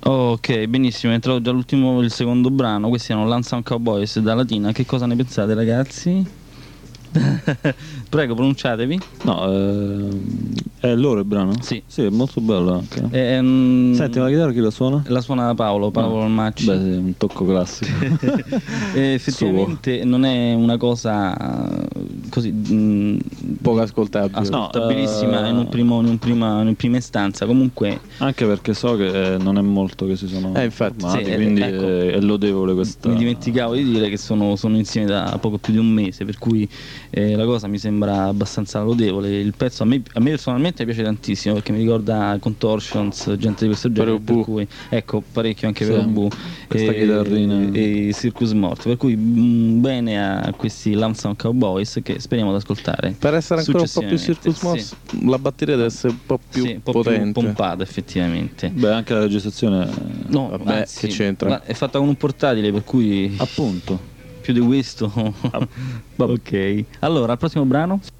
Ok, benissimo, è entrato già il secondo brano. Questi erano Lansdowne Cowboys da Latina. Che cosa ne pensate, ragazzi? Prego, pronunciatevi. No, è loro il brano? Sì. Sì, è molto bello anche. Senti, ma la chitarra chi la suona? la suona Paolo Ormacci. Beh, sì, un tocco classico. Effettivamente non è una cosa così Poco ascoltabile. ascoltabilissima in in prima istanza. Comunque, Anche perché so che non è molto che si sono infatti, formati, sì, quindi ecco. è lodevole questa. mi dimenticavo di dire che sono insieme da poco più di un mese, per cui la cosa mi sembra abbastanza lodevole. Il pezzo a me personalmente piace tantissimo, perché mi ricorda Contortions, gente di questo genere, per cui ecco, parecchio anche per Ubu, questa chitarrina e Circus Morto, per cui bene a questi Lansdowne Cowboys, che speriamo di ascoltare per essere ancora un po' più Circus successivamente. Morto, la batteria deve essere un po' più un po' potente, più pompata, effettivamente. Beh, anche la registrazione No, vabbè, anzi, che c'entra? è fatta con un portatile, per cui appunto più di questo. Ok, allora al prossimo brano.